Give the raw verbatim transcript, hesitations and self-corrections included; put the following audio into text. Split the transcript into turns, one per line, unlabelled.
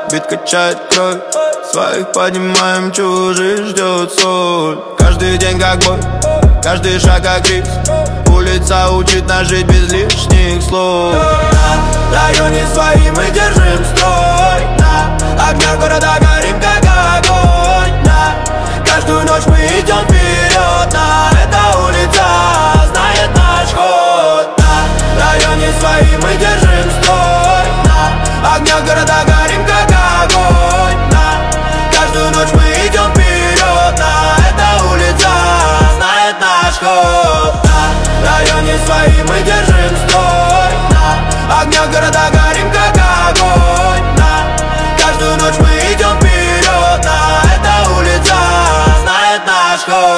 бит качает кровь. Своих поднимаем, чужих ждет соль. Каждый день как бой, каждый шаг как риск. Улица учит нас жить без лишних слов. На районе свои мы держим строй. На огнях города горим как огонь. На каждую ночь мы идем вперед. На эта улица знает наш ход. На районе свои мы держим строй. На огнях города горим как огонь. На каждую ночь мы идем вперед. На эта улица знает наш ход. На районе свои мы держим строй. На огнях города горим как огонь. На каждую ночь мы идем вперед. На эта улица знает наш ход.